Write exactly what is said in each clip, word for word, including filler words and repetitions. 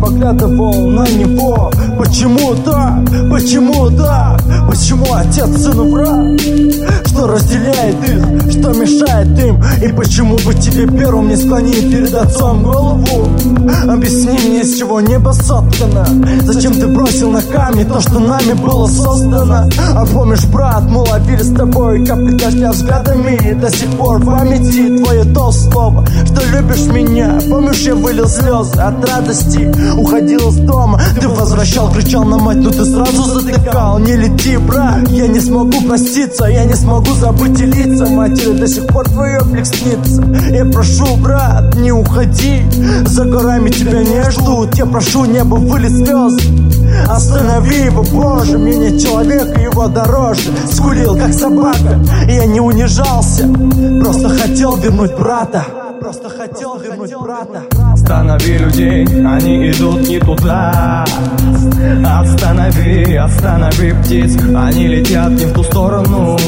поглядывал на него. Почему так? Почему так? Почему отец сыну враг? Что разделяет их? Что мешает им? И почему бы тебе первым не склонить перед отцом голову? Объясни мне, с чего небо соткано? Зачем ты бросил на камни то, что нами было создано? А помнишь, брат, мы ловили с тобой капли дождя взглядами, и до сих пор в памяти твое то слово, что любишь меня. Помнишь, я вылил слезы от радости, уходил из дома, ты возвращал, кричал на мать, но ты сразу затыкал. Не лети, брат, я не смогу проститься, я не смогу забыть и лица матери, до сих пор твой облик снится. Я прошу, брат, не уходи, за горами тебя не ждут. Я прошу, небо вылить слезы, останови его, Боже, мне не человек, его дороже. Скулил, как собака, я не унижался, просто хотел вернуть брата. Просто хотел вернуть брата. Останови людей, они идут не туда. Останови, останови птиц, они летят не в ту сторону.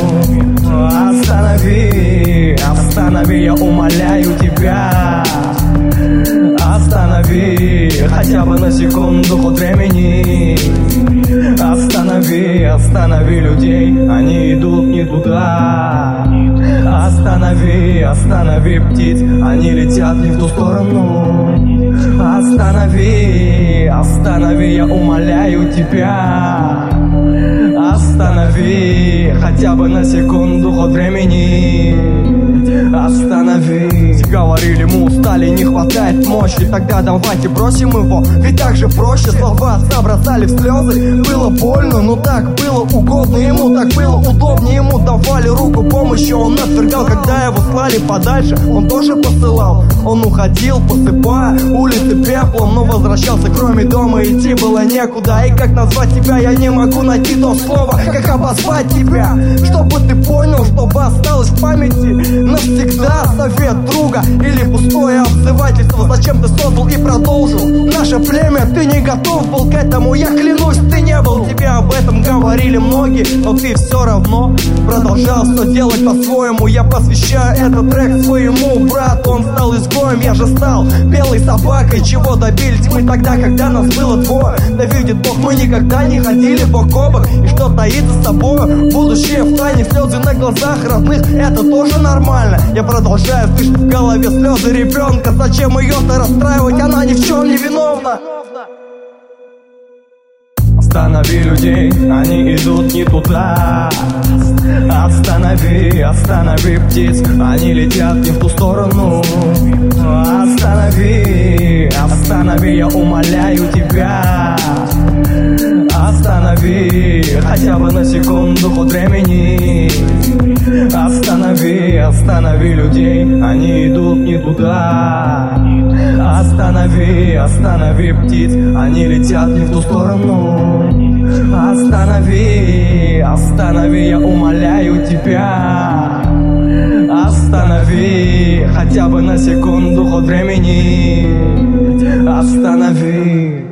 Останови, останови, я умоляю тебя. Останови, хотя бы на секунду ход времени. Останови, останови людей, они идут не туда. Останови, останови птиц, они летят не в ту сторону. Останови, останови, я умоляю тебя. Останови, хотя бы на секунду ход времени. Останови. Говорили, мы устали, не хватает мощи, тогда давайте бросим его, ведь так же проще. Слова отца бросали в слезы, было больно, но так было угодно ему, так было удобнее ему. Давали руку помощи, он отвергал, когда его слали подальше, он тоже посылал. Он уходил, посыпая улицы пеплом, но возвращался, кроме дома идти было некуда. И как назвать тебя, я не могу найти то слово, как обозвать тебя, чтобы ты понял, чтобы осталось в памяти навсегда. Совет друга или пустое обзывательство, зачем ты создал и продолжил наше племя? Ты не готов был к этому, я клянусь, ты не был. Тебе об этом говорили многие, но ты все равно продолжал все делать по-своему. Я посвящаю этот трек своему брату, он стал изгоем, я же стал белой собакой. Чего добились мы тогда, когда нас было двое? Да видит Бог, мы никогда не ходили бок о бок. И что таит за собой будущее в тайне, слезы на глазах родных, это тоже нормально. Я продолжаю слышать в голове слезы ребенка. Зачем ее-то расстраивать, она ни в чем не виновна. Останови людей, они идут не туда. Останови, останови птиц, они летят не в ту сторону. Останови, останови, я умоляю тебя. Останови, хотя бы на секунду ход времени. Останови, останови людей, они идут не туда. Останови, останови птиц, они летят не в ту сторону. Останови, останови, я умоляю тебя. Останови, хотя бы на секунду ход времени. Останови.